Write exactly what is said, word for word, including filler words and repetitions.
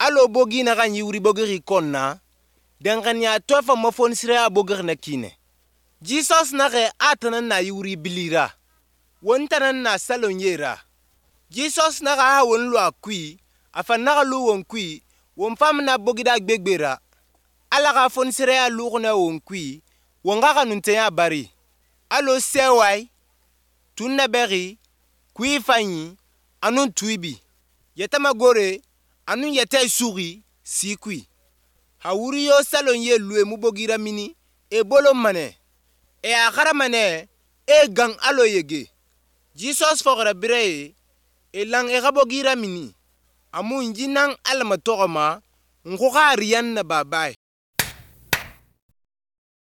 alo bogi na ganyi wuri bogiri konna dangan ya tofa mafon sira bogir na kine Jesus na ge atanan na yuri bilira wontanan na salon yera Jesus na ga won lo akui afa na lu won kui won fam na bogida gbegbera ala ga fon sira lu na won kui won ga kanunte ya bari alo sewai tunna beri kui fanyi anun tuibi yetama gore anun yete suri sikui hawuri yo salon ye luwe mu bogira mini e bolo mane e akara mane e gang alo yege Jesus fogra bire e lang e gabogira mini amu njinang alma togoma ngoga riyan na babai